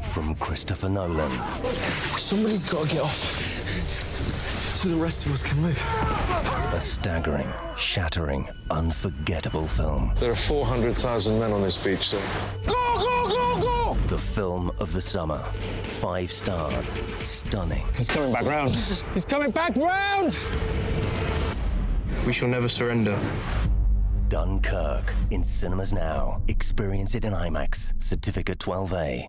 from Christopher Nolan. Somebody's got to get off so the rest of us can live. A staggering, shattering, unforgettable film. There are 400,000 men on this beach, sir. Go, go, go, go! The film of the summer. 5 stars. Stunning. He's coming back round. He's coming back round! We shall never surrender. Dunkirk. In cinemas now. Experience it in IMAX. Certificate 12A.